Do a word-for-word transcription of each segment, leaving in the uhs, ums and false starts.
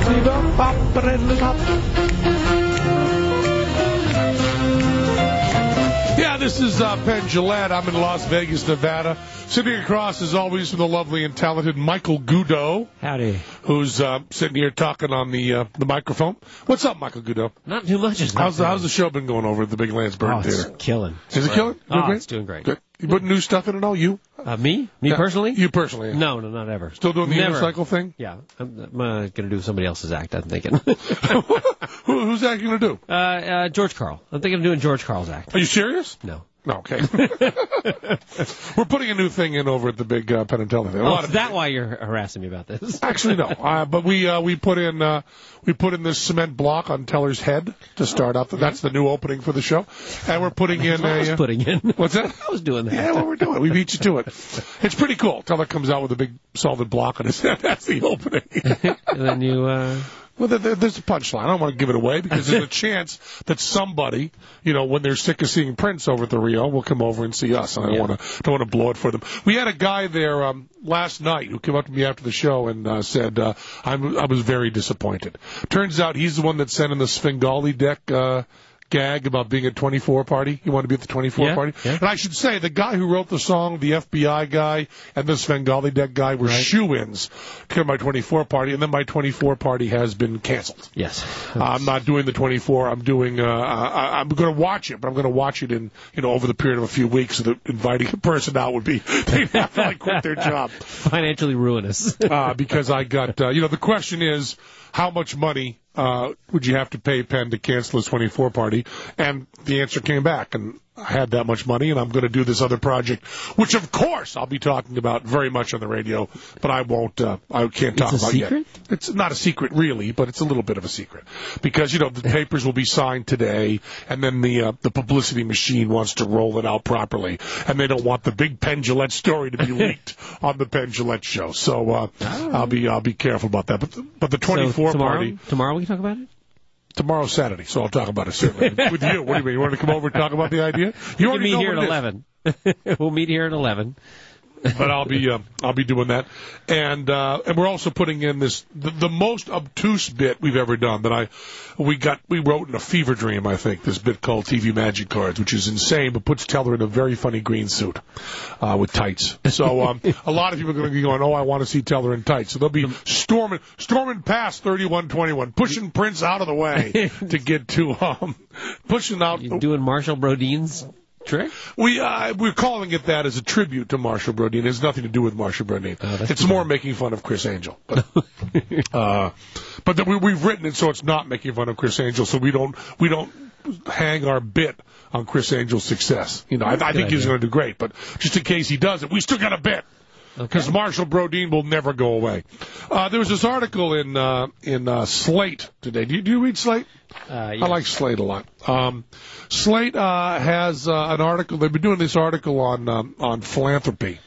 Yeah, this is uh, Penn Jillette. I'm in Las Vegas, Nevada. Sitting across, as always, from the lovely and talented Michael Goudeau. Howdy. Who's uh, sitting here talking on the uh, the microphone. What's up, Michael Goudeau? Not too much. How's the, how's the show been going over at the Big Lance Burton oh, Theater? It's killing. Is it killing? Doing Oh, great? it's doing great. Good. You putting new stuff in it all? You? Uh, me? Me Yeah. personally? You personally? Yeah. No, no, not ever. Still doing the Never. unicycle thing? Yeah. I'm, I'm uh, going to do somebody else's act, I'm thinking. Who, who's that going to do? uh, uh, George Carl. I'm thinking of doing George Carl's act. Are you serious? No. No, okay. We're putting a new thing in over at the big uh, Penn and Teller thing. A Oh, lot is of that why you're harassing me about this? Actually, no. Uh, but we uh, we put in uh, we put in this cement block on Teller's head to start up. That's the new opening for the show, and we're putting in I was a. Uh, putting in. What's that? I was doing that. Yeah, well, we're doing it. We beat you to it. It's pretty cool. Teller comes out with a big solid block on his head. That's the opening. And then you. Uh... Well, there, there's a punchline. I don't want to give it away because there's a chance that somebody, you know, when they're sick of seeing Prince over at the Rio, will come over and see us. And I don't Yeah. want to don't want to blow it for them. We had a guy there um, last night who came up to me after the show and uh, said uh, I'm, I was very disappointed. Turns out he's the one that sent in the Svengali deck uh, gag about being at twenty-four party. You want to be at the twenty-four Yeah, party? yeah. And I should say the guy who wrote the song, the F B I guy, and the Svengali deck guy were Right. shoo-ins to come to my twenty-four party, and then my twenty-four party has been canceled. Yes. I'm not doing the twenty-four. I'm doing. Uh, I, I'm going to watch it, but I'm going to watch it in you know over the period of a few weeks. So that inviting a person out would be they'd have to like quit their job Financially ruinous. uh, because I got. Uh, you know, the question is how much money uh, would you have to pay Penn to cancel his twenty-four party? And the answer came back, and I had that much money, and I'm going to do this other project, which of course I'll be talking about very much on the radio, but I won't. Uh, I can't talk It's a about secret? yet. It's not a secret, really, but it's a little bit of a secret because you know the papers will be signed today, and then the uh, the publicity machine wants to roll it out properly, and they don't want the big Penn Jillette story to be leaked on the Penn Jillette show. So uh, Oh. I'll be I'll be careful about that. But the, but the twenty-four so tomorrow, party Tomorrow we can talk about it? tomorrow's Saturday, so I'll talk about it certainly with you. What do you mean? You want to come over and talk about the idea? You We'll already meet know here what at it is. eleven. We'll meet here at eleven. But I'll be uh, I'll be doing that, and uh, and we're also putting in this the, the most obtuse bit we've ever done that I we got we wrote in a fever dream I think this bit called T V Magic Cards, which is insane but puts Teller in a very funny green suit uh, with tights. So um, a lot of people are going to be going, oh, I want to see Teller in tights. So they'll be storming storming past thirty-one twenty-one, pushing Prince out of the way to get to um pushing out. You doing Marshall Brodine's trick? We uh, we're calling it that as a tribute to Marshall Brodeen. It has nothing to do with Marshall Brodeen. Oh, that's it's too more bad. making fun of Chris Angel. But uh, but then we, we've written it so it's not making fun of Chris Angel. So we don't we don't hang our bit on Chris Angel's success. You know, I, I think he's idea. going to do great. But just in case he doesn't, we still got a bit. Because Okay. Marshall Brodeen will never go away. Uh, there was this article in uh, in uh, Slate today. Do you, do you read Slate? Uh, yes. I like Slate a lot. Um, Slate uh, has uh, an article. They've been doing this article on um, on philanthropy,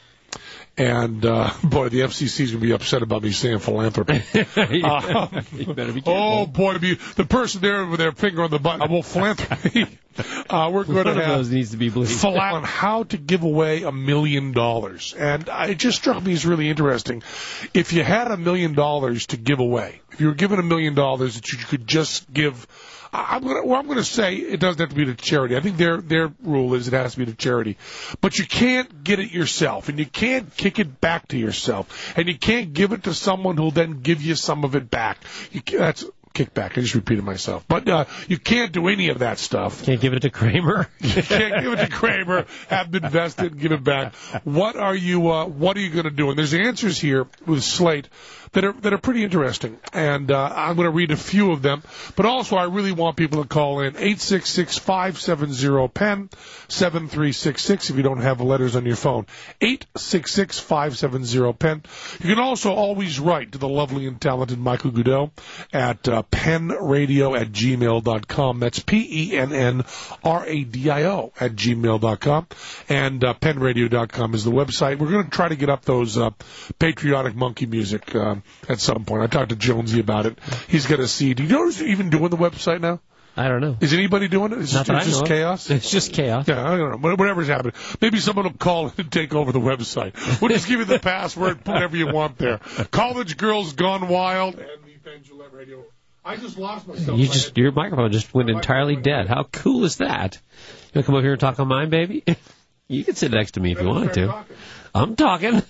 and uh, boy, the F C C is going to be upset about me saying philanthropy. Yeah. You better be careful. Oh boy, to be the person there with their finger on the button. Well, philanthropy. Uh, we're going One to of have those needs to be bleeped. philan- on how to give away a million dollars, and uh, it just struck me as really interesting. If you had a million dollars to give away, if you were given a million dollars that you could just give. I'm gonna, well, I'm going to say it doesn't have to be to charity. I think their their rule is it has to be to charity, but you can't get it yourself, and you can't kick it back to yourself, and you can't give it to someone who'll then give you some of it back. You, ca- that's kickback. I just repeated myself, but uh, you can't do any of that stuff. Can't give it to Kramer. You can't give it to Kramer. Have it invested and give it back. What are you? Uh, what are you going to do? And there's answers here with Slate that are that are pretty interesting, and uh, I'm going to read a few of them. But also, I really want people to call in eight six six, five seven zero, P E N, seven three six six if you don't have letters on your phone. eight six six, five seven zero, P E N. You can also always write to the lovely and talented Michael Goudeau at uh, penradio at gmail dot com. That's P E N N R A D I O at gmail dot com. And uh, penradio dot com is the website. We're going to try to get up those uh, patriotic monkey music uh, at some point. I talked to Jonesy about it. He's got a C D. Do you know who's even doing the website now? I don't know. Is anybody doing it? It's Not just, that it's I just know of. chaos? It's just chaos. Yeah, I don't know. Whatever's happening. Maybe someone will call in and take over the website. We'll just give you the password, put whatever you want there. College Girls Gone Wild and the Penn Gillette Radio. I just lost myself. You just your microphone just went entirely dead. How cool is that? You want to come over here and talk on mine, baby? You can sit next to me if you wanted to. I'm talking.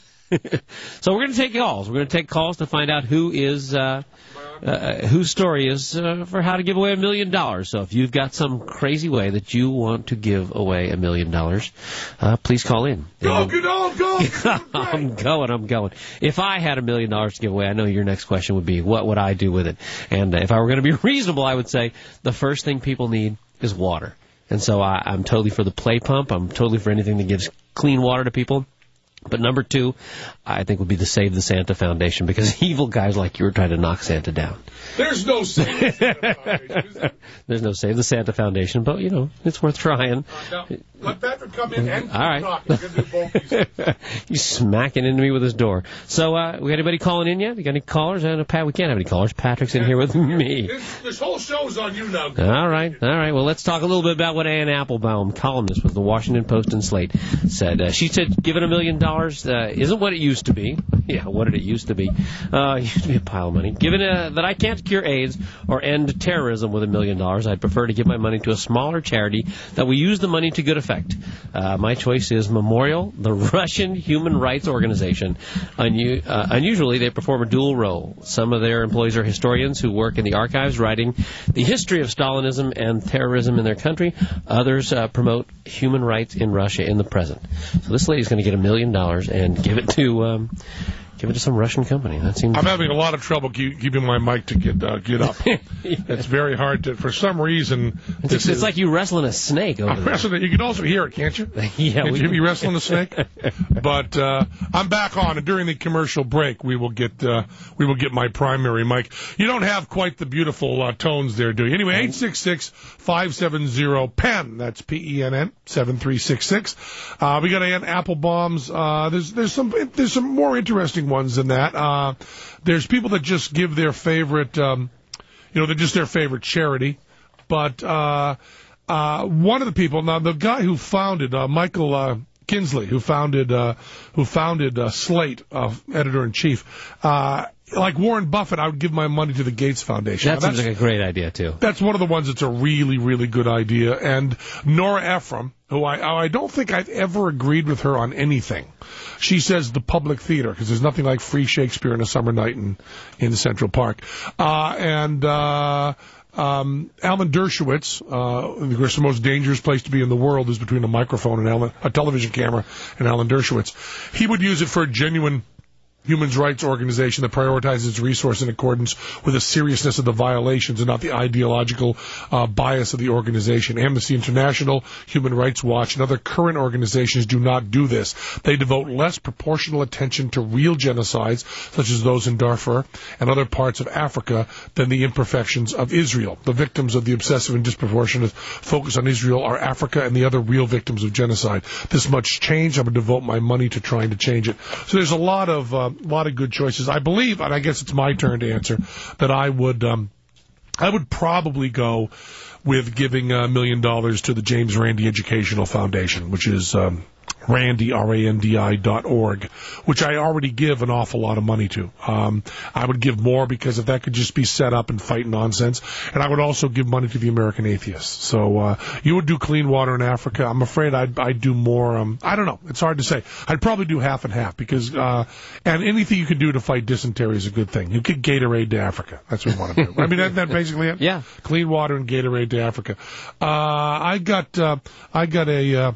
So we're going to take calls. We're going to take calls to find out who is uh, uh, whose story is uh, for how to give away a million dollars. So if you've got some crazy way that you want to give away a million dollars, uh, please call in. Go, go, go, go. I'm going, I'm going. If I had a million dollars to give away, I know your next question would be, what would I do with it? And uh, if I were going to be reasonable, I would say the first thing people need is water. And so I, I'm totally for the play pump. I'm totally for anything that gives clean water to people. But number two, I think, would be the Save the Santa Foundation, because evil guys like you are trying to knock Santa down. There's no Save the Santa Foundation, is there? There's no Save the Santa Foundation, but, you know, it's worth trying. Uh, now, let Patrick come in and keep All right. talking. We're gonna do both these. He's smacking into me with his door. So, uh, we got anybody calling in yet? You got any callers? I know, Pat, we can't have any callers. Patrick's in here with me. This, this whole show's on you now. All right, all right. Well, let's talk a little bit about what Ann Applebaum, columnist with the Washington Post and Slate, said. Uh, she said, given a million dollars uh, isn't what it used to be. Yeah, what did it used to be? Uh, it used to be a pile of money. Given uh, that I can't cure AIDS or end terrorism with a million dollars, I'd prefer to give my money to a smaller charity that will use the money to good effect. Uh, my choice is Memorial, the Russian human rights organization. Unu- uh, unusually, they perform a dual role. Some of their employees are historians who work in the archives writing the history of Stalinism and terrorism in their country. Others uh, promote human rights in Russia in the present. So this lady's going to get a million dollars and give it to um, give it to some Russian company. That seems. I'm having a lot of trouble keep, keeping my mic to get uh, get up. Yeah. It's very hard to. For some reason, it's, it's is, like you wrestling a snake over I'm there. Wrestling, you can also hear it, can't you? Yeah, can we you hear me can. wrestling a snake? But uh, I'm back on, and during the commercial break, we will get uh, we will get my primary mic. You don't have quite the beautiful uh, tones there, do you? Anyway, eight six six, five seven zero, P E N. That's P E N N seven three six six. Uh, we got Ann Applebaum's. Uh, there's there's some there's some more interesting ones than that. Uh, there's people that just give their favorite, um, you know, they're just their favorite charity. But uh, uh, one of the people, now the guy who founded uh, Michael uh, Kinsley, who founded uh, who founded uh, Slate, uh, editor in chief. Uh, Like Warren Buffett, I would give my money to the Gates Foundation. That now, seems like a great idea, too. That's one of the ones that's a really, really good idea. And Nora Ephron, who I, I don't think I've ever agreed with her on anything. She says the public theater, because there's nothing like free Shakespeare in a summer night in, in Central Park. Uh, and, uh, Um, Alan Dershowitz, uh, of course, the most dangerous place to be in the world is between a microphone and Alan, a television camera and Alan Dershowitz. He would use it for a genuine human rights organization that prioritizes its resource in accordance with the seriousness of the violations and not the ideological uh, bias of the organization. Amnesty International, Human Rights Watch, and other current organizations do not do this. They devote less proportional attention to real genocides, such as those in Darfur and other parts of Africa, than the imperfections of Israel. The victims of the obsessive and disproportionate focus on Israel are Africa and the other real victims of genocide. This much change, I'm going to devote my money to trying to change it. So there's a lot of uh, a lot of good choices. I believe, and I guess it's my turn to answer, that I would um, I would probably go with giving a million dollars to the James Randi Educational Foundation, which is um, Randi, R A N D I dot org, which I already give an awful lot of money to. Um, I would give more because if that could just be set up and fight nonsense. And I would also give money to the American Atheists. So uh, you would do clean water in Africa. I'm afraid I'd, I'd do more. Um, I don't know. It's hard to say. I'd probably do half and half because, uh, and anything you can do to fight dysentery is a good thing. You get Gatorade to Africa. That's what we want to do. I mean, that, that basically it? Yeah. Clean water and Gatorade to Africa. Uh, I got, uh, I got a, uh,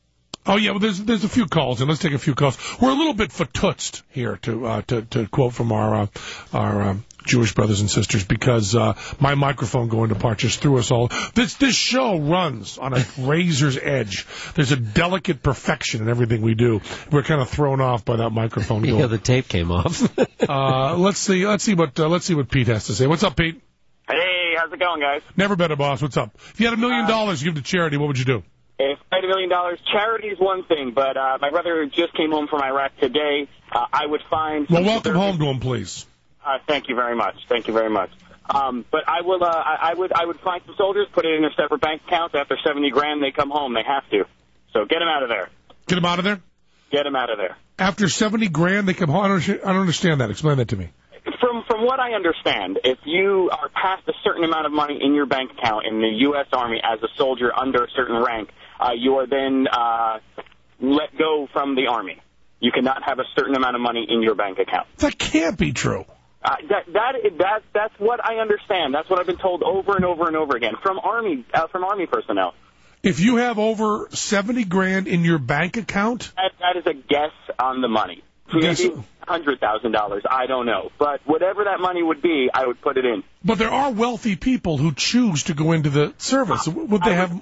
Oh yeah, well there's there's a few calls, and let's take a few calls. We're a little bit fatutzt here, to uh, to to quote from our uh, our um, Jewish brothers and sisters, because uh, my microphone going apart just threw us all. This this show runs on a razor's edge. There's a delicate perfection in everything we do. We're kind of thrown off by that microphone going. Yeah, the tape came off. uh, let's see let's see what uh, let's see what Pete has to say. What's up, Pete? Hey, how's it going, guys? Never been a boss. What's up? If you had a million dollars to give to charity, what would you do? If I had a million dollars, charity is one thing, but uh, my brother just came home from Iraq today. Uh, I would find... Well, welcome home to him, please. Uh, thank you very much. Thank you very much. Um, but I will. Uh, I, I would. I would find some soldiers, put it in their separate bank accounts. After seventy grand, they come home. They have to. So get them out of there. Get them out of there? Get them out of there. After seventy grand, they come home? I don't, I don't understand that. Explain that to me. From from from what I understand, if you are past a certain amount of money in your bank account in the U S Army as a soldier under a certain rank, uh, you are then uh, let go from the Army. You cannot have a certain amount of money in your bank account. That can't be true. Uh, that that that that's what I understand. That's what I've been told over and over and over again from Army uh, from Army personnel. If you have over seventy grand in your bank account, that, that is a guess on the money. Maybe one hundred thousand dollars. I don't know. But whatever that money would be, I would put it in. But there are wealthy people who choose to go into the service. Would they I have... Would,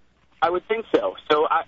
I would think so. So I,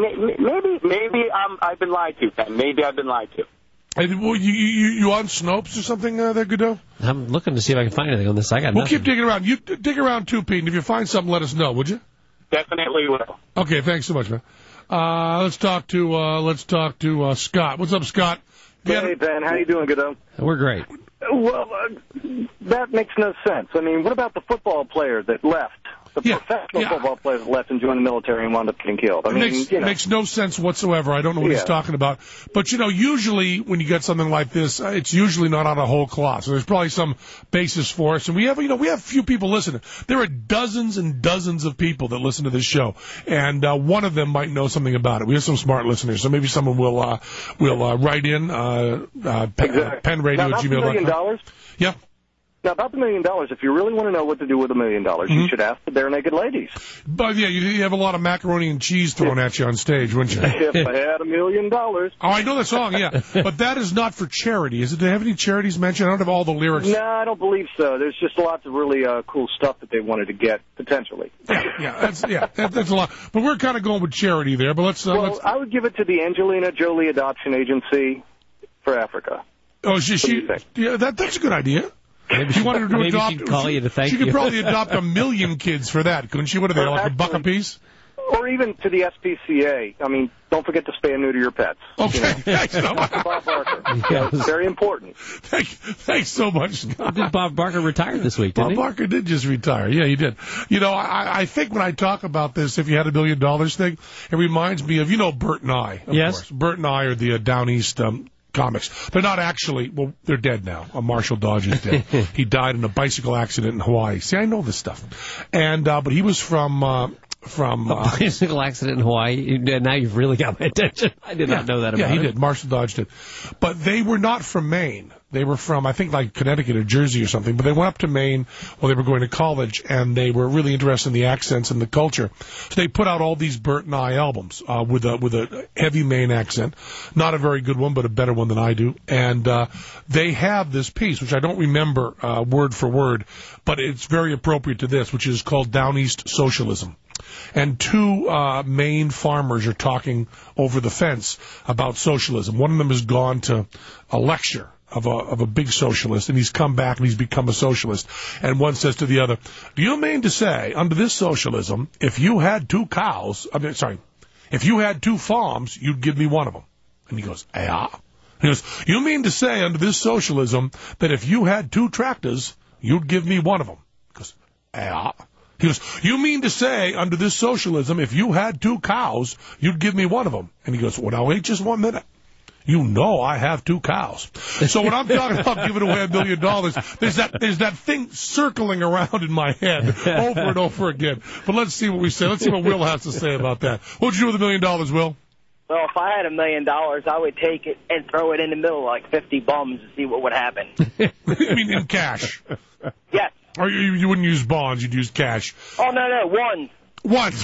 maybe maybe um, I've been lied to, Ben. Maybe I've been lied to. And, well, you, you, you on Snopes or something uh, there, Godot? I'm looking to see if I can find anything on this. I got We'll nothing. keep digging around. You dig around too, Pete, and if you find something, let us know, would you? Definitely will. Okay, thanks so much, man. Uh, let's talk to uh, let's talk to uh, Scott. What's up, Scott? Hey, Ben, how you doing, Godot? We're great. Well, uh, that makes no sense. I mean, what about the football player that left? The Yeah, professional yeah. football player that left and joined the military and wound up getting killed. I It mean, makes, you know. makes no sense whatsoever. I don't know what he's Yeah. talking about. But, you know, usually when you get something like this, uh, it's usually not on a whole cloth. So there's probably some basis for us. And we have, you know, we have few people listening. There are dozens and dozens of people that listen to this show. And uh, one of them might know something about it. We have some smart listeners. So maybe someone will uh, will uh, write in, uh, uh, pen, Exactly. pen radio now, at about the gmail million dot com. dollars. Yeah. Now, about the million dollars, if you really want to know what to do with a million dollars, you should ask the bare naked ladies. But, yeah, you, you have a lot of macaroni and cheese thrown at you on stage, wouldn't you? If I had a million dollars. Oh, I know the song, yeah. But that is not for charity. Is it? Do they have any charities mentioned? I don't have all the lyrics. No, I don't believe so. There's just lots of really uh, cool stuff that they wanted to get, potentially. Yeah, yeah, that's yeah, that, that's a lot. But we're kind of going with charity there. But let's. Uh, Well, let's I would give it to the Angelina Jolie Adoption Agency for Africa. oh, she, do she you think? yeah, that that's a good idea. Maybe She wanted her to maybe adopt. she'd call she, you to thank she could you. probably adopt a million kids for that, couldn't she? What are they, Well, like a buck a actually- piece? Or even to the S P C A. I mean, don't forget to spay and neuter your pets. Okay, thanks so much. Bob Barker. Yes. It's very important. Thank, thanks so much, Scott. Did Bob Barker retire this week, didn't Bob he? Barker did just retire. Yeah, he did. You know, I, I think when I talk about this, if you had a million dollars thing, it reminds me of, you know, Bert and I, of Yes. course. Bert and I are the uh, Down East um, comics. They're not actually, well, they're dead now. Uh, Marshall Dodge is dead. He died in a bicycle accident in Hawaii. See, I know this stuff. And, uh, but he was from, uh, from, uh, Bicycle accident in Hawaii. Now you've really got my attention. I did not know that about yeah, he him. did. Marshall Dodge did. But they were not from Maine. They were from, I think, like Connecticut or Jersey or something. But they went up to Maine while they were going to college, and they were really interested in the accents and the culture. So they put out all these Bert and I albums uh, with a with a heavy Maine accent. Not a very good one, but a better one than I do. And uh, they have this piece, which I don't remember uh, word for word, but it's very appropriate to this, which is called Down East Socialism. And two uh, Maine farmers are talking over the fence about socialism. One of them has gone to a lecture of a of a big socialist, and he's come back and he's become a socialist. And one says to the other, "Do you mean to say, under this socialism, if you had two cows, I mean, sorry, if you had two farms, you'd give me one of them?" And he goes, "Yeah." He goes, "You mean to say, under this socialism, that if you had two tractors, you'd give me one of them?" He goes, "Yeah." He goes, "You mean to say, under this socialism, if you had two cows, you'd give me one of them?" And he goes, "Well, now wait just one minute. You know I have two cows." So when I'm talking about giving away a million dollars, there's that there's that thing circling around in my head over and over again. But let's see what we say. Let's see what Will has to say about that. What would you do with a million dollars, Will? Well, if I had a million dollars, I would take it and throw it in the middle of like fifty bums and see what would happen. I mean, in cash. Yes. Or you, you wouldn't use bonds, you'd use cash. Oh, no, no, one. Ones.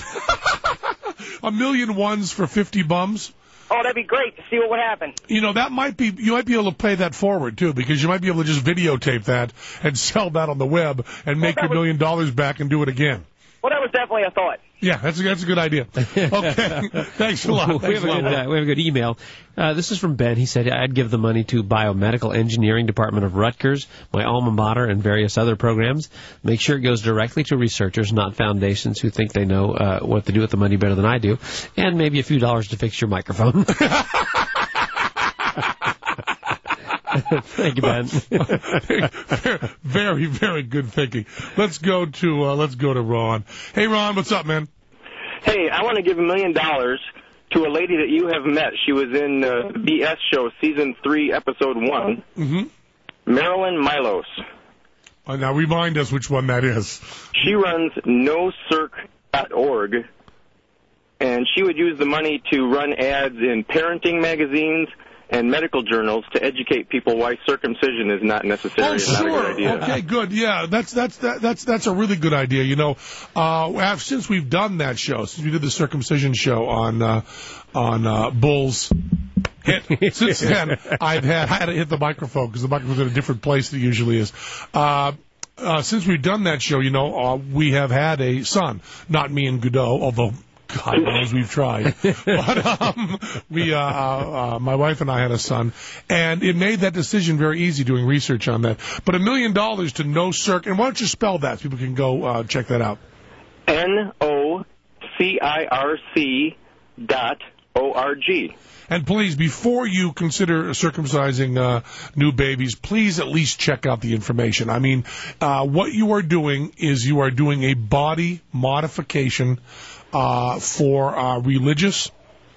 A million ones for fifty bums? Oh, that'd be great to see what would happen. You know, that might be, you might be able to play that forward, too, because you might be able to just videotape that and sell that on the web and make Well, your that was- million dollars back and do it again. Well, that was definitely a thought. Yeah, that's a, that's a good idea. Okay, thanks a lot. we, Thanks have a a lot. good, uh, we have a good email. Uh, this is from Ben. He said, "I'd give the money to Biomedical Engineering Department of Rutgers, my alma mater, and various other programs. Make sure it goes directly to researchers, not foundations who think they know uh, what to do with the money better than I do, and maybe a few dollars to fix your microphone." Thank you, Ben. Very, very good thinking. Let's go to uh, let's go to Ron. Hey, Ron, what's up, man? Hey, I want to give a million dollars to a lady that you have met. She was in uh, the B S show, season three, episode one. Mm-hmm. Marilyn Milos. Uh, now remind us which one that is. She runs no circ dot org, and she would use the money to run ads in parenting magazines and medical journals to educate people why circumcision is not necessary. Oh, and sure. Not a good idea. Okay, good. Yeah, that's that's that, that's that's a really good idea. You know, uh, since we've done that show, since we did the circumcision show on uh, on uh, Bulls. Hit. Since then, I've had, I had to hit the microphone because the microphone's in a different place than it usually is. Uh, uh, since we've done that show, you know, uh, we have had a son, not me and Godot, although God knows we've tried. But um, we, uh, uh, my wife and I had a son, and it made that decision very easy doing research on that. But a million dollars to no circ, and why don't you spell that so people can go uh, check that out? N O C I R C dot O R G. And please, before you consider circumcising uh, new babies, please at least check out the information. I mean, uh, what you are doing is you are doing a body modification uh, for uh, religious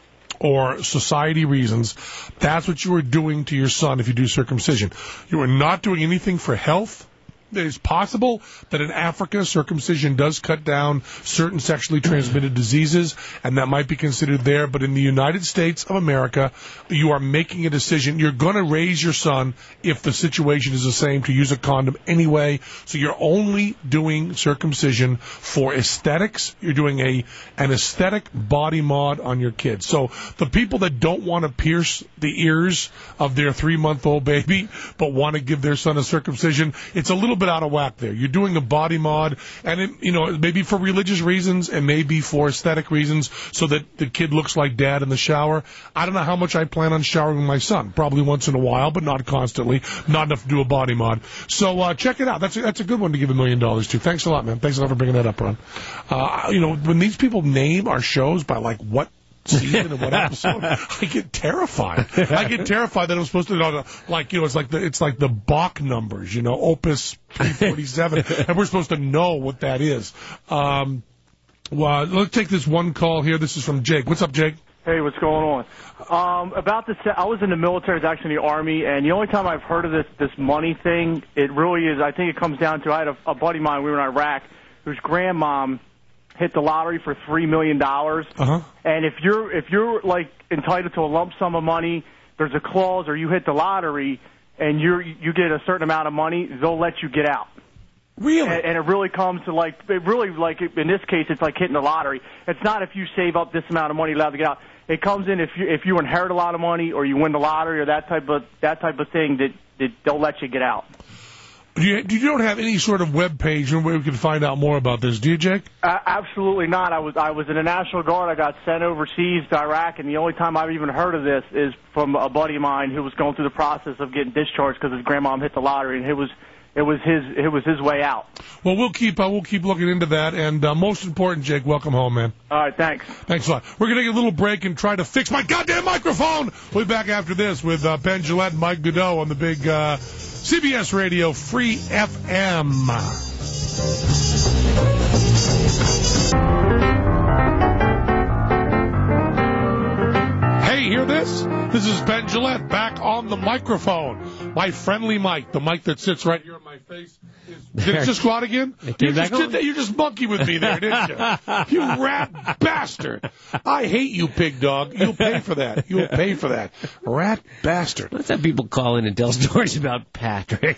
or society reasons. That's what you are doing to your son if you do circumcision. You are not doing anything for health. It is possible that in Africa, circumcision does cut down certain sexually transmitted diseases, and that might be considered there. But in the United States of America, you are making a decision. You're going to raise your son, if the situation is the same, to use a condom anyway. So you're only doing circumcision for aesthetics. You're doing a an aesthetic body mod on your kid. So the people that don't want to pierce the ears of their three-month-old baby but want to give their son a circumcision, it's a little bit out of whack there. You're doing a body mod, and it, you know, maybe for religious reasons and maybe for aesthetic reasons, so that the kid looks like dad in the shower. I don't know how much I plan on showering my son. Probably once in a while, but not constantly. Not enough to do a body mod. So uh, check it out. That's a, that's a good one to give a million dollars to. Thanks a lot, man. Thanks a lot for bringing that up, Ron. Uh, you know, when these people name our shows by like what season and what episode, I get terrified. I get terrified that I'm supposed to know, like, you know, it's like the it's like the Bach numbers, you know, Opus three forty-seven, and we're supposed to know what that is. Um, well, let's take this one call here. This is from Jake. What's up, Jake? Hey, what's going on? Um, about this, I was in the military, I was actually in the Army, and the only time I've heard of this this money thing, it really is, I think it comes down to, I had a, a buddy of mine, we were in Iraq, whose grandmom hit the lottery for three million dollars. Uh-huh. And if you're, if you're like entitled to a lump sum of money, there's a clause, or you hit the lottery, and you're, you get a certain amount of money, they'll let you get out. Really? And, and it really comes to like, it really like, in this case, it's like hitting the lottery. It's not if you save up this amount of money, you're allowed to get out. It comes in if you, if you inherit a lot of money or you win the lottery or that type of, that type of thing, that, that they'll let you get out. You, you don't have any sort of web page where we can find out more about this, do you, Jake? Uh, absolutely not. I was I was in the National Guard. I got sent overseas to Iraq, and the only time I've even heard of this is from a buddy of mine who was going through the process of getting discharged because his grandmom hit the lottery, and it was it was his it was his way out. Well, we'll keep uh, we'll keep looking into that, and uh, most important, Jake, welcome home, man. All right, thanks. Thanks a lot. We're going to take a little break and try to fix my goddamn microphone. We'll be back after this with uh, Ben Gillette and Mike Godot on the big uh, C B S Radio Free F M. Hey, hear this? This is Ben Gillette back on the microphone. My friendly mic, the mic that sits right here on my face. Is, did it just go out again? You just, did that, you just monkey with me there, didn't you? You rat bastard. I hate you, pig dog. You'll pay for that. You'll pay for that. Rat bastard. Let's have people call in and tell stories about Patrick.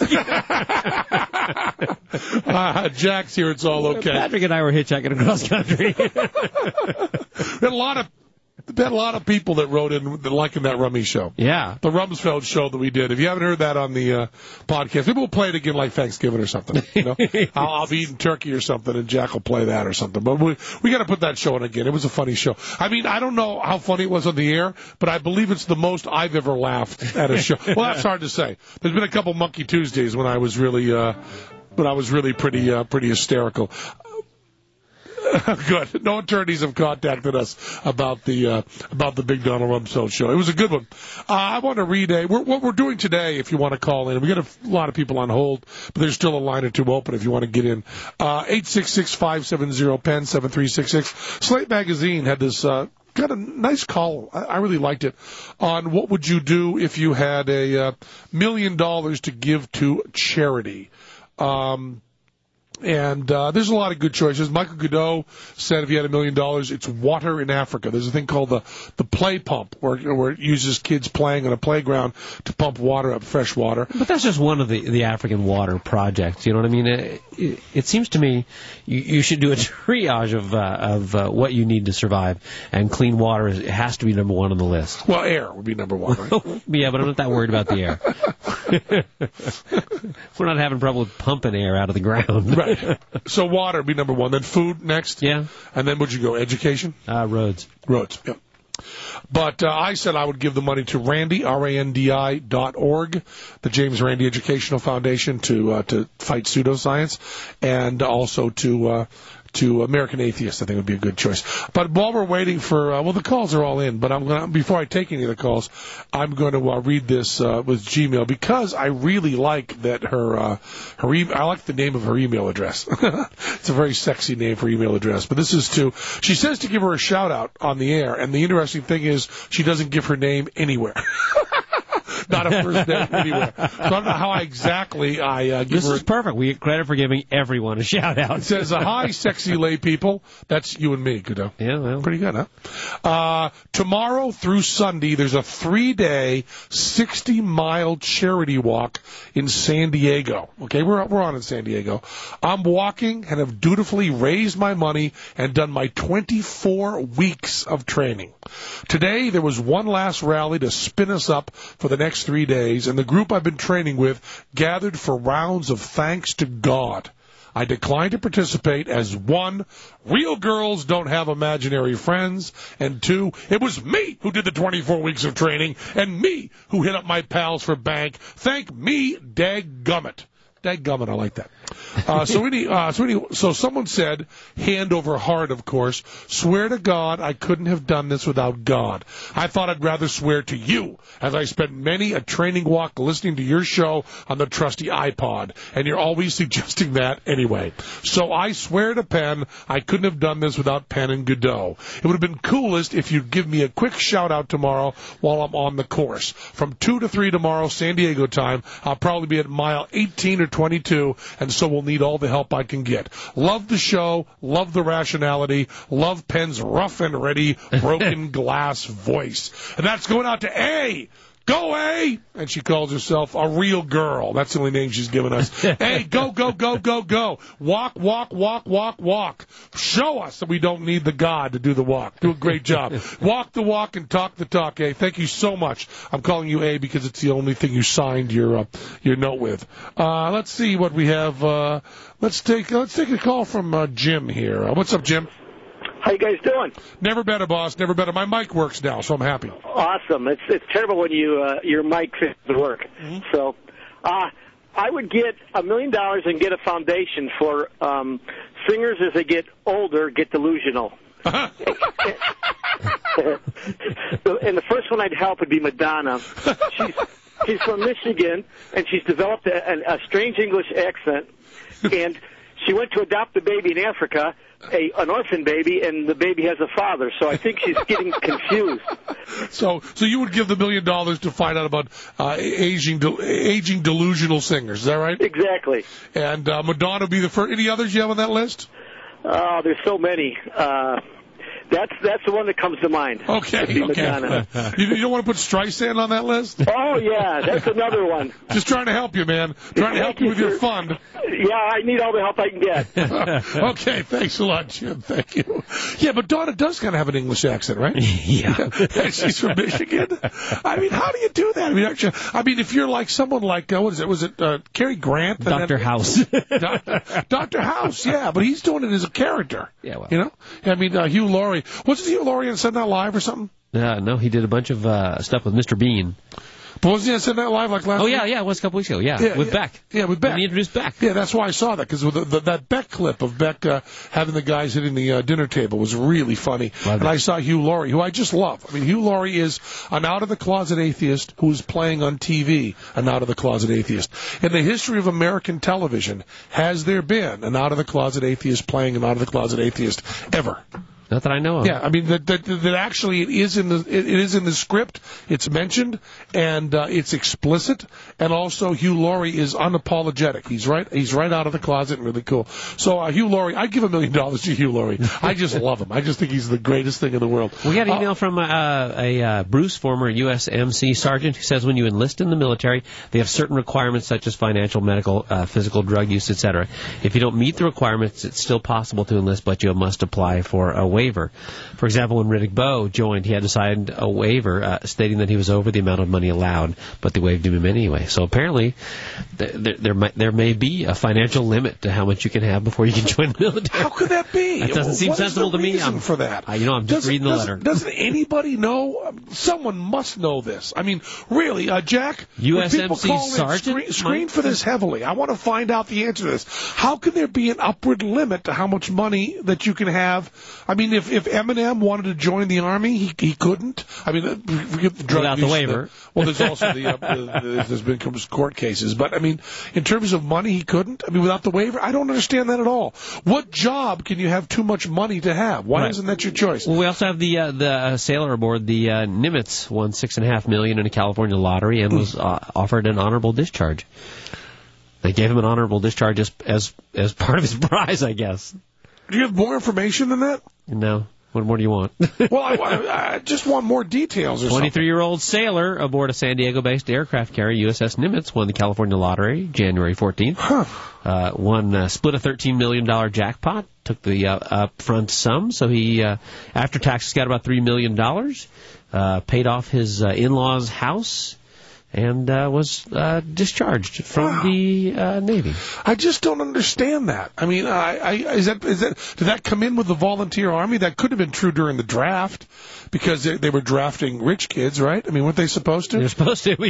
uh, Jack's here. It's all okay. Patrick and I were hitchhiking across country. We had a lot of We had a lot of people that wrote in that liking that Rummy show. Yeah. The Rumsfeld show that we did. If you haven't heard that on the uh, podcast, maybe we'll play it again like Thanksgiving or something. You know? I'll, I'll be eating turkey or something, and Jack will play that or something. But we we got to put that show in again. It was a funny show. I mean, I don't know how funny it was on the air, but I believe it's the most I've ever laughed at a show. Well, that's hard to say. There's been a couple Monkey Tuesdays when I was really, uh, when I was really pretty, uh, pretty hysterical. Good. No attorneys have contacted us about the uh, about the Big Donald Rumsfeld show. It was a good one. Uh, I want to read a we're, what we're doing today. If you want to call in, we got a lot of people on hold, but there's still a line or two open. If you want to get in, uh, eight six six five seven zero P E N seven three six six. Slate Magazine had this uh, got a nice call. I, I really liked it on what would you do if you had a uh, million dollars to give to charity. Um, And uh, there's a lot of good choices. Michael Godot said if he had a million dollars, it's water in Africa. There's a thing called the the play pump, where where it uses kids playing on a playground to pump water up, fresh water. But that's just one of the the African water projects. You know what I mean? It, it, it seems to me you, you should do a triage of uh, of uh, what you need to survive, and clean water is, it has to be number one on the list. Well, air would be number one, right? Yeah, but I'm not that worried about the air. We're not having trouble with pumping air out of the ground. Right. So water would be number one. Then food next. Yeah. And then would you go? Education? Uh, roads. Roads, yeah. But uh, I said I would give the money to Randy, R A N D I dot org, the James Randi Educational Foundation, to uh, to fight pseudoscience, and also to uh, to American Atheists. I think would be a good choice. But while we're waiting for, uh, well, the calls are all in, but I'm gonna, before I take any of the calls, I'm going to uh, read this uh, with Gmail, because I really like that her uh, her e- I like the name of her email address. It's a very sexy name for email address. But this is to, she says to give her a shout out on the air, and the interesting thing is she doesn't give her name anywhere. Not a first name anywhere. So I don't know how exactly I uh, give this her. This is perfect. We get credit for giving everyone a shout out. It says, uh, hi, sexy lay people. That's you and me, Godot. Yeah, well. Pretty good, huh? Uh, tomorrow through Sunday, there's a three-day, sixty-mile charity walk in San Diego. Okay, we're, we're on in San Diego. I'm walking and have dutifully raised my money and done my twenty-four weeks of training. Today, there was one last rally to spin us up for the next three days, and the group I've been training with gathered for rounds of thanks to God. I declined to participate as, one, real girls don't have imaginary friends, and two, it was me who did the twenty-four weeks of training, and me who hit up my pals for bank. Thank me, dadgummit. Dadgummit, I like that. Uh, so any, uh, so any, so someone said, hand over heart, of course, swear to God I couldn't have done this without God. I thought I'd rather swear to you, as I spent many a training walk listening to your show on the trusty iPod, and you're always suggesting that anyway. So I swear to Penn I couldn't have done this without Penn and Godot. It would have been coolest if you'd give me a quick shout out tomorrow while I'm on the course. From two to three tomorrow, San Diego time, I'll probably be at mile eighteen or twenty-two, and so we'll need all the help I can get. Love the show, love the rationality, love Penn's rough and ready, broken glass voice. And that's going out to A. Go, A! And she calls herself a real girl. That's the only name she's given us. Hey, go, go, go, go, go. Walk, walk, walk, walk, walk. Show us that we don't need the God to do the walk. Do a great job. Walk the walk and talk the talk, A. Thank you so much. I'm calling you A because it's the only thing you signed your uh, your note with. Uh, let's see what we have. Uh, let's take let's take a call from uh, Jim here. Uh, what's up, Jim? How you guys doing? Never better, boss. Never better. My mic works now, so I'm happy. Awesome. It's it's terrible when you uh, your mic doesn't work. Mm-hmm. So, uh, I would get a million dollars and get a foundation for um, singers as they get older get delusional. And the first one I'd help would be Madonna. She's she's from Michigan, and she's developed a, a, a strange English accent, and she went to adopt a baby in Africa, a, an orphan baby, and the baby has a father. So I think she's getting confused. So, so you would give the million dollars to find out about uh, aging, de- aging delusional singers. Is that right? Exactly. And uh, Madonna would be the first. Any others you have on that list? Oh, there's so many. Uh, That's that's the one that comes to mind. Okay, okay. you, you don't want to put Streisand on that list? Oh, yeah, that's another one. Just trying to help you, man. Trying to help you with your fund. Yeah, I need all the help I can get. Okay, thanks a lot, Jim. Thank you. Yeah, but Donna does kind of have an English accent, right? Yeah. She's from Michigan. I mean, how do you do that? I mean, actually, I mean, if you're like someone like, uh, what is it? Was it uh, Cary Grant? Doctor House. Doctor Doctor House, yeah, but he's doing it as a character. Yeah, well. You know? I mean, uh, Hugh Laurie. Wasn't Hugh Laurie on Saturday Night Live or something? Uh, no, he did a bunch of uh, stuff with Mister Bean. But wasn't he on Saturday Night Live like last Oh, week? yeah, yeah, it was a couple weeks ago. Yeah, yeah with yeah. Beck. Yeah, with Beck. When he introduced Beck. Yeah, that's why I saw that, because that Beck clip of Beck uh, having the guys hitting the uh, dinner table was really funny. Love and it. I saw Hugh Laurie, who I just love. I mean, Hugh Laurie is an out-of-the-closet atheist who's playing on T V an out-of-the-closet atheist. In the history of American television, has there been an out-of-the-closet atheist playing an out-of-the-closet atheist ever? Not that I know of. Yeah, I mean that that, that actually it is in the it, it is in the script. It's mentioned and uh, it's explicit. And also Hugh Laurie is unapologetic. He's right. He's right out of the closet. Really cool. So uh, Hugh Laurie, I'd give a million dollars to Hugh Laurie. I just love him. I just think he's the greatest thing in the world. We got an email uh, from uh, a uh, Bruce, former U S M C sergeant, who says when you enlist in the military, they have certain requirements such as financial, medical, uh, physical, drug use, et cetera. If you don't meet the requirements, it's still possible to enlist, but you must apply for a waiver. For example, when Riddick Bowe joined, he had to sign a waiver uh, stating that he was over the amount of money allowed, but they waived him anyway. So apparently, th- there there, might, there may be a financial limit to how much you can have before you can join the military. How could that be? That doesn't seem what sensible is the to me. reason I'm for that. I, you know, I'm just doesn't, reading the doesn't, letter. Doesn't anybody know? Someone must know this. I mean, really, uh, Jack. U S M C when people call in, sergeant? Screen, screen for this heavily. I want to find out the answer to this. How can there be an upward limit to how much money that you can have? I mean, if if Eminem wanted to join the army, he he couldn't. I mean, forget the drug Without the use, waiver. The, well, there's also the, uh, the there's been court cases, but I mean, in terms of money, he couldn't. I mean, without the waiver, I don't understand that at all. What job can you have too much money to have? Why Right. isn't that your choice? Well, we also have the uh, the uh, sailor aboard the uh, Nimitz won six and a half million in a California lottery and was uh, offered an honorable discharge. They gave him an honorable discharge as as as part of his prize, I guess. Do you have more information than that? No. What more do you want? Well, I, I, I just want more details or something. twenty-three-year-old sailor aboard a San Diego-based aircraft carrier, U S S Nimitz, won the California lottery January fourteenth. Huh. Uh, won, uh, split a thirteen million dollars jackpot, took the uh, upfront sum, so he, uh, after taxes, got about three million dollars, uh, paid off his uh, in-laws' house, and uh, was uh, discharged from Wow. the uh, Navy. I just don't understand that. I mean, I, I, is that is that did that come in with the volunteer army? That could have been true during the draft because they, they were drafting rich kids, right? I mean, weren't they supposed to? They're supposed to.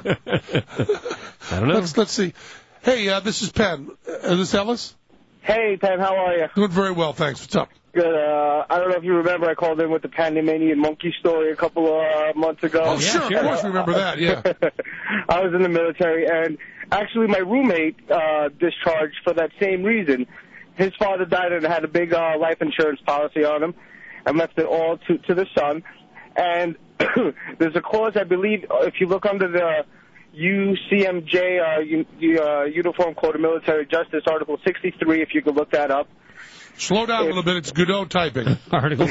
I don't know. Let's let's see. Hey, uh, this is Penn. Uh, is this Ellis? Hey, Penn, how are you? Doing very well, thanks. What's up? Good. Uh, I don't know if you remember, I called in with the Panamanian monkey story a couple of uh, months ago. Oh, sure, sure. of course, remember that. Yeah. I was in the military, and actually my roommate uh, discharged for that same reason. His father died and had a big uh, life insurance policy on him and left it all to, to the son. And there's a clause, I believe, if you look under the U C M J, uh, U, uh, Uniform Code of Military Justice, Article sixty-three, if you could look that up. Slow down a little bit. It's Godot typing. Article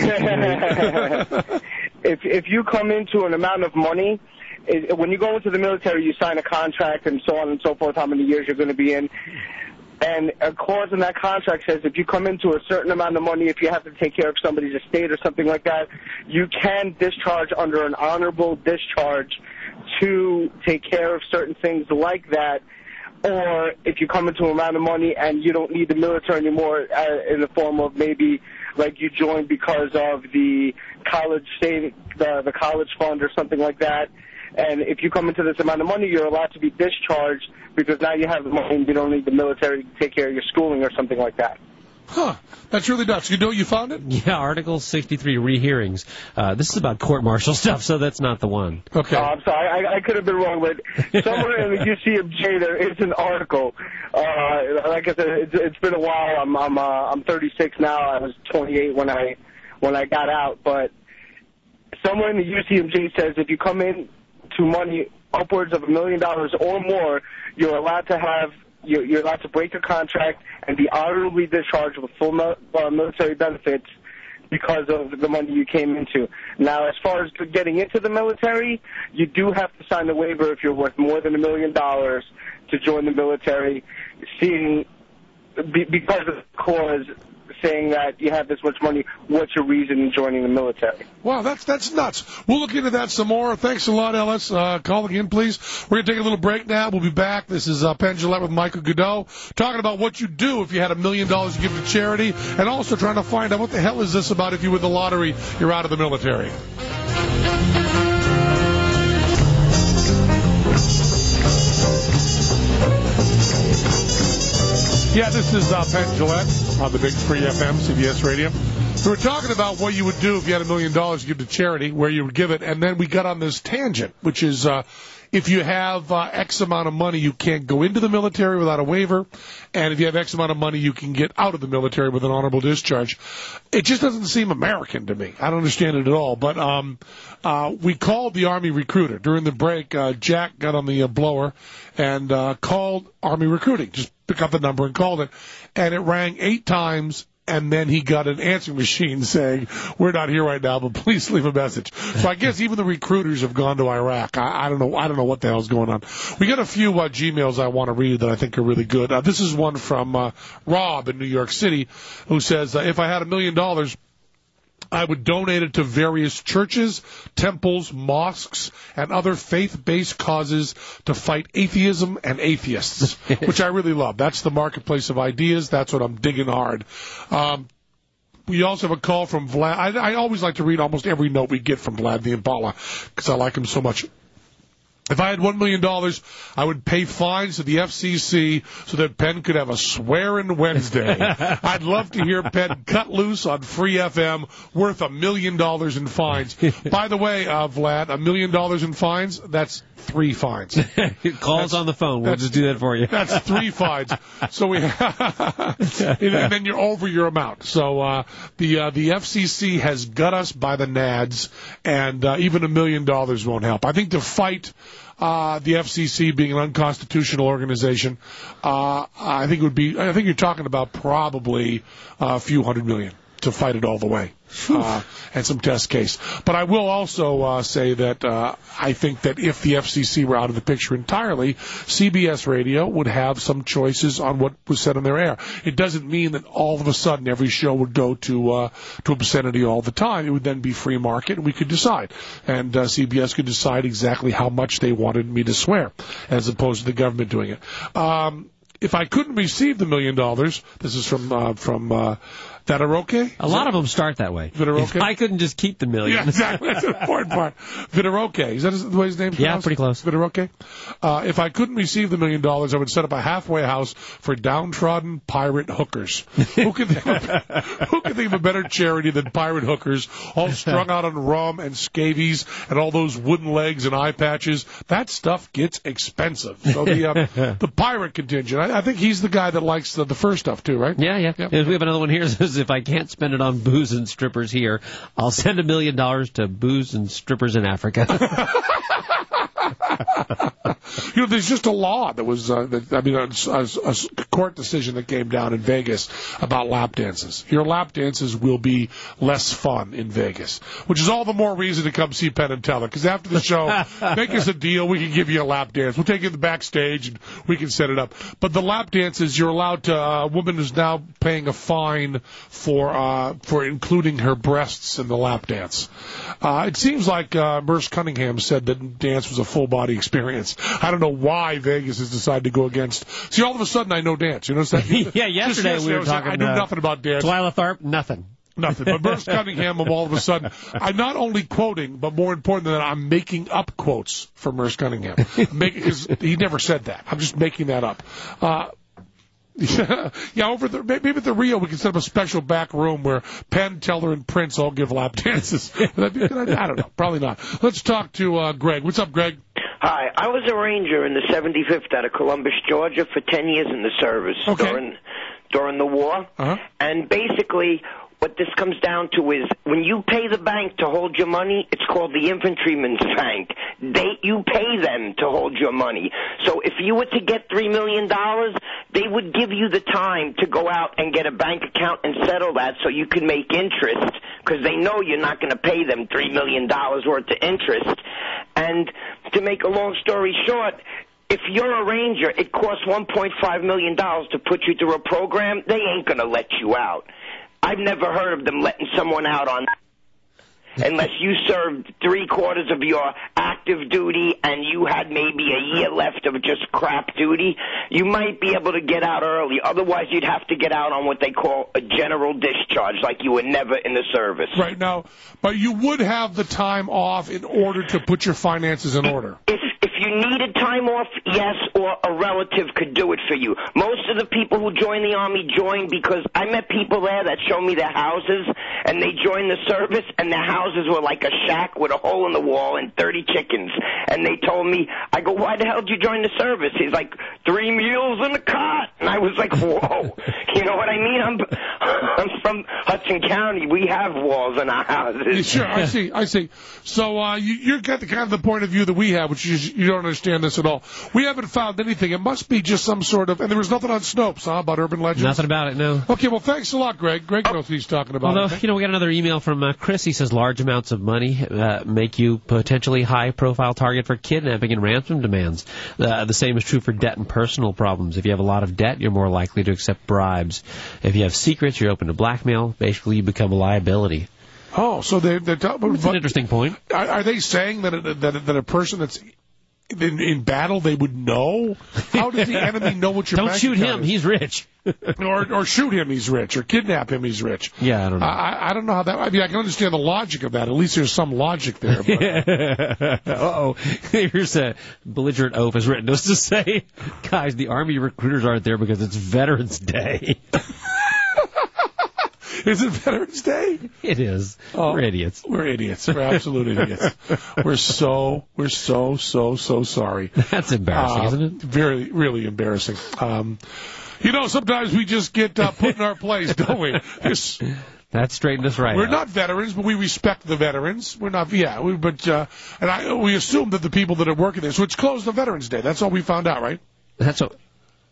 if if you come into an amount of money, it, when you go into the military, you sign a contract and so on and so forth, how many years you're going to be in. And a clause in that contract says if you come into a certain amount of money, if you have to take care of somebody's estate or something like that, you can discharge under an honorable discharge to take care of certain things like that. Or if you come into an amount of money and you don't need the military anymore uh, in the form of maybe like you joined because of the college state, the, the college fund or something like that. And if you come into this amount of money, you're allowed to be discharged because now you have the money and you don't need the military to take care of your schooling or something like that. Huh. That's really nuts. You know you found it? Yeah, Article sixty-three, rehearings. Uh, this is about court-martial stuff, so that's not the one. Okay. Oh, I'm sorry. I, I could have been wrong, but somewhere in the U C M J there is an article. Uh, like I said, it's, it's been a while. I'm I'm uh, I'm thirty-six now. I was twenty-eight when I when I got out, but somewhere in the U C M J says if you come in to money upwards of a million dollars or more, you're allowed to have you're, you're allowed to break a contract and be honorably discharged with full mil- uh, military benefits because of the money you came into. Now, as far as getting into the military, you do have to sign a waiver if you're worth more than a million dollars to join the military, seeing be, because of the clause saying that you have this much money, what's your reason in joining the military? Wow, that's that's nuts. We'll look into that some more. Thanks a lot, Ellis. Uh, call again, please. We're going to take a little break now. We'll be back. This is uh, Penn Jillette with Michael Godot, talking about what you do if you had a million dollars to give to charity, and also trying to find out what the hell is this about if you win the lottery, you're out of the military. Yeah, this is uh, Penn Jillette on the Big Free F M, C B S Radio. We were talking about what you would do if you had a million dollars to give to charity, where you would give it, and then we got on this tangent, which is uh, if you have uh, X amount of money, you can't go into the military without a waiver, and if you have X amount of money, you can get out of the military with an honorable discharge. It just doesn't seem American to me. I don't understand it at all. But um, uh, we called the Army recruiter during the break. Uh, Jack got on the uh, blower and uh, called Army recruiting. Just pick up the number and called it, and it rang eight times. And then he got an answering machine saying, "We're not here right now, but please leave a message." So I guess even the recruiters have gone to Iraq. I, I don't know. I don't know what the hell's going on. We got a few uh, Gmails I want to read that I think are really good. Uh, this is one from uh, Rob in New York City, who says, uh, "If I had a million dollars, I would donate it to various churches, temples, mosques, and other faith-based causes to fight atheism and atheists," which I really love. That's the marketplace of ideas. That's what I'm digging hard. Um, we also have a call from Vlad. I, I always like to read almost every note we get from Vlad the Impala because I like him so much. "If I had one million dollars, I would pay fines to the F C C so that Penn could have a swearing Wednesday. I'd love to hear Penn cut loose on Free F M worth a million dollars in fines." By the way, uh, Vlad, a million dollars in fines, that's three fines. Calls on the phone. We'll just do that for you. That's three fines. So we, and then you're over your amount. So uh, the uh, the F C C has got us by the nads, and uh, even a million dollars won't help. I think to fight uh, the F C C being an unconstitutional organization, uh, I think it would be. I think you're talking about probably a few hundred million to fight it all the way. Uh, and some test case. But I will also uh, say that uh, I think that if the F C C were out of the picture entirely, C B S Radio would have some choices on what was said on their air. It doesn't mean that all of a sudden every show would go to uh, to obscenity all the time. It would then be free market, and we could decide. And uh, C B S could decide exactly how much they wanted me to swear, as opposed to the government doing it. Um, if I couldn't receive the million dollars, this is from uh, from uh, Vidaroke? A lot of them start that way. Vidaroke? If I couldn't just keep the million. Yeah, exactly. That's an important part. Vidaroke. Is that the way his name's Yeah, pronounced? pretty close. Vidaroke. Uh, if I couldn't receive the million dollars, I would set up a halfway house for downtrodden pirate hookers. Who can think of, who can think of a better charity than pirate hookers, all strung out on rum and scabies and all those wooden legs and eye patches? That stuff gets expensive. So the uh, the pirate contingent, I, I think he's the guy that likes the, the fur stuff too, right? Yeah, yeah. Yeah. We have another one here that says, "If I can't spend it on booze and strippers here, I'll send a million dollars to booze and strippers in Africa." You know, there's just a law that was, uh, that, I mean, a, a, a court decision that came down in Vegas about lap dances. Your lap dances will be less fun in Vegas, which is all the more reason to come see Penn and Teller, because after the show, make us a deal. We can give you a lap dance. We'll take you to the backstage and we can set it up. But the lap dances, you're allowed to, uh, a woman is now paying a fine for, uh, for including her breasts in the lap dance. Uh, it seems like, uh, Merce Cunningham said that dance was a full body experience. I don't know why Vegas has decided to go against. See, all of a sudden I know dance. You notice that? Yeah, yesterday, yesterday we were I was like, talking. I knew uh, nothing about dance. Twyla Tharp, nothing. Nothing. But Merce Cunningham, I'm all of a sudden, I'm not only quoting, but more important than that, I'm making up quotes for Merce Cunningham. Because he never said that. I'm just making that up. Uh, Yeah, yeah. Over the maybe at the Rio we can set up a special back room where Penn, Teller, and Prince all give lap dances. That'd be a good idea. I don't know, probably not. Let's talk to uh, Greg. What's up, Greg? Hi, I was a Ranger in the seventy-fifth out of Columbus, Georgia, for ten years in the service Okay. during during the war, Uh-huh. and basically. What this comes down to is when you pay the bank to hold your money, it's called the infantryman's bank. They, you pay them to hold your money. So if you were to get three million dollars, they would give you the time to go out and get a bank account and settle that so you can make interest because they know you're not going to pay them three million dollars worth of interest. And to make a long story short, if you're a Ranger, it costs one point five million dollars to put you through a program. They ain't going to let you out. I've never heard of them letting someone out on unless you served three quarters of your active duty and you had maybe a year left of just crap duty. You might be able to get out early. Otherwise, you'd have to get out on what they call a general discharge, like you were never in the service. Right now, but you would have the time off in order to put your finances in order. If if you needed time off, yes, or a relative could do it for you. Most of the people who join the Army join because I met people there that show me their houses, and they joined the service, and their houses were like a shack with a hole in the wall and thirty chickens. And they told me, I go, why the hell did you join the service? He's like, three meals in a cot. And I was like, whoa. You know what I mean? I'm, I'm from Hudson County. We have walls in our houses. Sure, I see, I see. So uh, you, you've got the kind of the point of view that we have, which is you don't understand this at all. We haven't found anything. It must be just some sort of, and there was nothing on Snopes, huh, about urban legends? Nothing about it, no. Okay, well, thanks a lot, Greg. Greg knows what he's talking about. Although, you know, we got another email from uh, Chris. He says large amounts of money uh, make you potentially high-profile target for kidnapping and ransom demands. Uh, the same is true for debt and personal problems. If you have a lot of debt, you're more likely to accept bribes. If you have secrets, you're open to blackmail. Basically, you become a liability. Oh, so they, they're talking. That's an interesting point. Are, are they saying that a, that, a, that a person that's in, in battle, they would know? How does the enemy know what your Don't bank shoot account him. is? He's rich. or or shoot him, he's rich, or kidnap him, he's rich. Yeah, I don't know. I, I don't know how that. I mean, I can understand the logic of that. At least there's some logic there. But, uh oh, here's a belligerent oaf has written to us to say, guys, the Army recruiters aren't there because it's Veterans Day. Is it Veterans Day? It is. Oh, we're idiots. We're idiots. We're absolute idiots. We're so, we're so, so, so sorry. That's embarrassing, uh, isn't it? Very, really embarrassing. Um, you know, sometimes we just get uh, put in our place, don't we? Just, That straightened us right We're out. not veterans, but we respect the veterans. We're not, yeah, we, but, uh, and I, we assume that the people that are working there, so it's closed on Veterans Day. That's all we found out, right? That's all.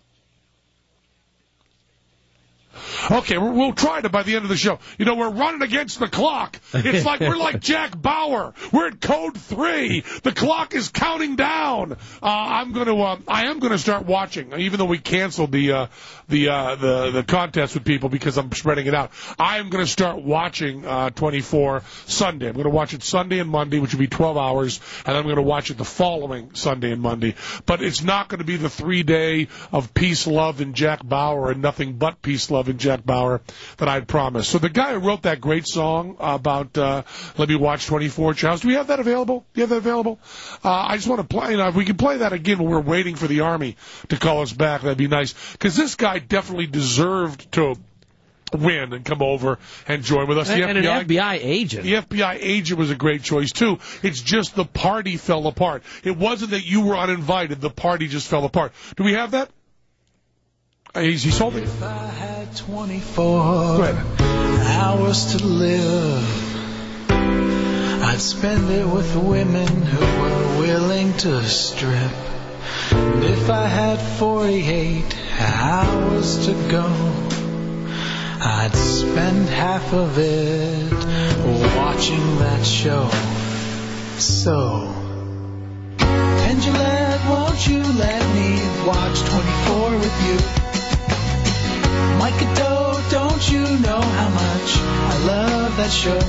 Okay, we'll, we'll try to by the end of the show. You know, we're running against the clock. It's like we're like Jack Bauer. We're at code three. The clock is counting down. Uh, I'm going to, uh, I am going to start watching, even though we canceled the, uh, the, uh, the, the contest with people because I'm spreading it out. I am going to start watching uh, twenty-four Sunday. I'm going to watch it Sunday and Monday, which will be twelve hours, and I'm going to watch it the following Sunday and Monday. But it's not going to be the three day of peace, love, and Jack Bauer and nothing but peace, love, and Jack Bauer that I'd promised. So the guy who wrote that great song about uh, Let Me Watch twenty-four Charles, do we have that available? Do you have that available? Uh, I just want to play, you know, if we can play that again when we're waiting for the Army to call us back, that'd be nice. Because this guy definitely deserved to win and come over and join with us. And, the and F B I, an F B I agent. The F B I agent was a great choice, too. It's just the party fell apart. It wasn't that you were uninvited. The party just fell apart. Do we have that? Uh, he's, he's holding. If I had twenty-four hours to live, I'd spend it with women who were willing to strip. And if I had forty-eight hours to go, I'd spend half of it watching that show. So, Pendulette, won't you let me watch twenty-four with you? Micah Doe, don't you know how much I love that show?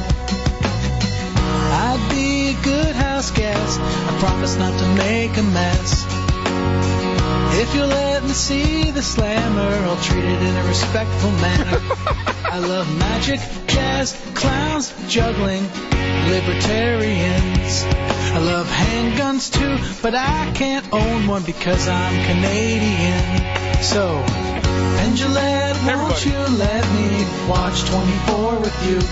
I'd be a good house guest, I promise not to make a mess. If you'll let me see the slammer, I'll treat it in a respectful manner. I love magic, jazz, clowns, juggling, libertarians. I love handguns too, but I can't own one because I'm Canadian. So, Pendulette, won't you let me watch twenty-four with you?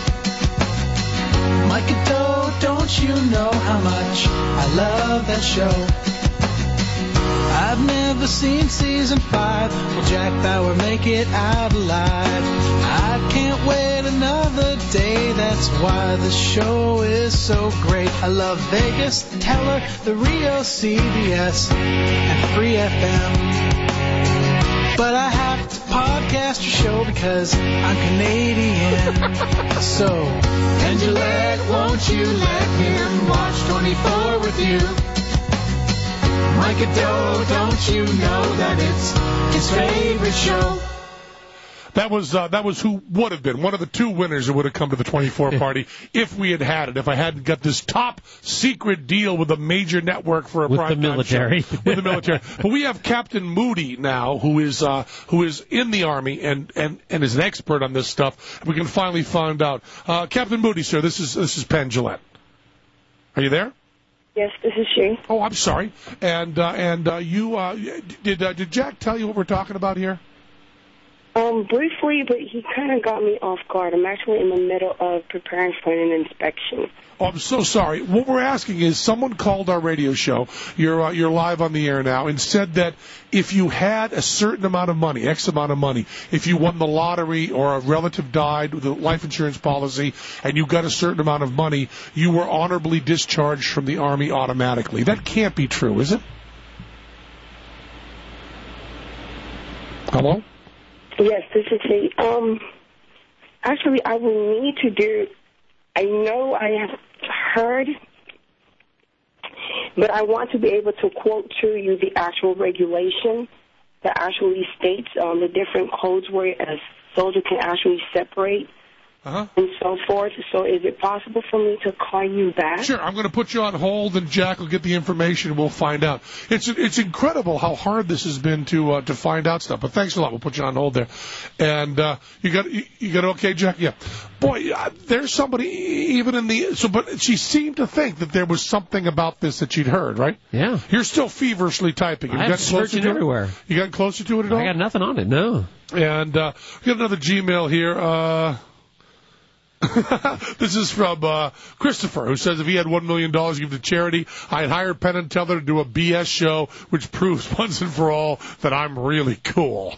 Micah Doe, don't you know how much I love that show? I've never seen season five. Will Jack Bauer make it out alive? I can't wait another day. That's why the show is so great. I love Vegas, Teller, the Rio, C B S, and Free F M. But I have to podcast your show because I'm Canadian. So, Pendulette, won't you let him watch twenty-four with you? Micah Doe, don't you know that it's his favorite show? That was uh, that was who would have been one of the two winners who would have come to the twenty-four party if we had had it. If I hadn't got this top secret deal with a major network for a with prime the military, show, with the military. But we have Captain Moody now, who is uh, who is in the Army and, and, and is an expert on this stuff. We can finally find out. Uh, Captain Moody, sir, this is this is Pendulette. Are you there? Yes, this is she. Oh, I'm sorry. And uh, and uh, you uh, did uh, did Jack tell you what we're talking about here? Um, briefly, but he kind of got me off guard. I'm actually in the middle of preparing for an inspection. Oh, I'm so sorry. What we're asking is someone called our radio show, you're uh, you're live on the air now, and said that if you had a certain amount of money, X amount of money, if you won the lottery or a relative died with a life insurance policy and you got a certain amount of money, you were honorably discharged from the Army automatically. That can't be true, is it? Hello? Yes, this is he. Um, actually, I will need to do, I know I have heard, but I want to be able to quote to you the actual regulation that actually states um, the different codes where a soldier can actually separate Uh-huh. and so forth. So is it possible for me to call you back? Sure, I'm going to put you on hold, and Jack will get the information, and we'll find out. It's it's incredible how hard this has been to uh, to find out stuff. But thanks a lot. We'll put you on hold there. And uh, you got you, you got okay, Jack? Yeah. Boy, uh, there's somebody even in the so, but she seemed to think that there was something about this that she'd heard, right? Yeah. You're still feverishly typing. You I'm got closer searching to everywhere. It? You got closer to it at all? I got nothing on it. No. And uh, we got another Gmail here. Uh, this is from uh, Christopher, who says if he had one million dollars to give to charity, I'd hire Penn and Teller to do a B S show, which proves once and for all that I'm really cool.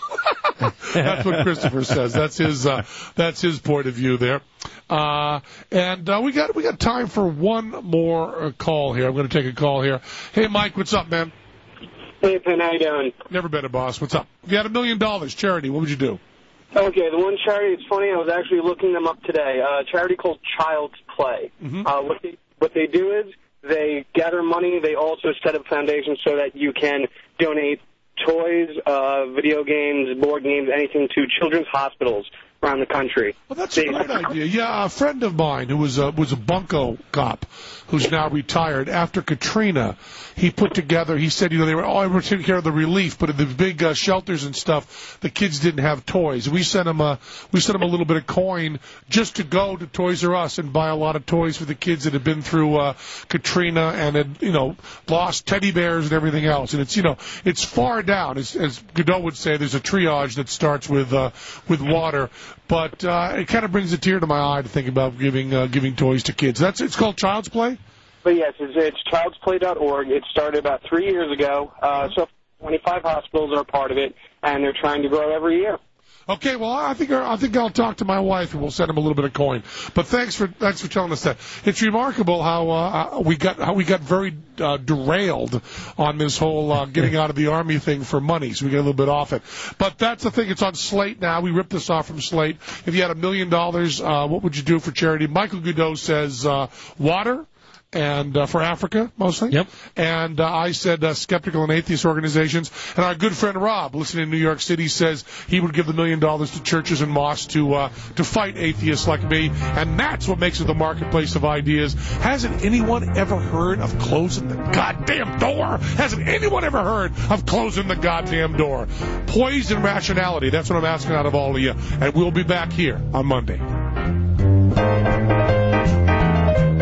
That's what Christopher says. That's his uh, that's his point of view there. Uh, and uh, we got we got time for one more uh, call here. I'm going to take a call here. Hey, Mike, what's up, man? Hey, Penn, how you doing? Never been a boss. What's up? If you had a million dollars, charity, what would you do? Okay, the one charity, it's funny, I was actually looking them up today. Uh, a charity called Child's Play. Mm-hmm. Uh, what they what they do is they gather money. They also set up foundations so that you can donate toys, uh, video games, board games, anything to children's hospitals around the country. Well, that's a great idea. Yeah, a friend of mine who was a, was a bunco cop who's now retired, after Katrina, he put together, he said, you know, they were all able to take care of the relief, but in the big uh, shelters and stuff, the kids didn't have toys. We sent them a, we sent them a little bit of coin just to go to Toys R Us and buy a lot of toys for the kids that had been through uh, Katrina and had, you know, lost teddy bears and everything else. And it's, you know, it's far down. As, as Godot would say, there's a triage that starts with uh, with water. But uh, it kind of brings a tear to my eye to think about giving uh, giving toys to kids. That's it's called Child's Play? But yes, it's, it's childs play dot org. It started about three years ago. Uh, so twenty-five hospitals are a part of it, and they're trying to grow every year. Okay, well, I think I think I'll talk to my wife and we'll send him a little bit of coin. But thanks for thanks for telling us that. It's remarkable how uh, we got how we got very uh, derailed on this whole uh, getting out of the Army thing for money, so we get a little bit off it. But that's the thing. It's on Slate now. We ripped this off from Slate. If you had a million dollars, uh, what would you do for charity? Michael Godot says uh, water. And uh, for Africa, mostly. Yep. And uh, I said uh, skeptical and atheist organizations. And our good friend Rob, listening in New York City, says he would give the million dollars to churches and mosques to uh, to fight atheists like me. And that's what makes it the marketplace of ideas. Hasn't anyone ever heard of closing the goddamn door? Hasn't anyone ever heard of closing the goddamn door? Poise and rationality. That's what I'm asking out of all of you. And we'll be back here on Monday.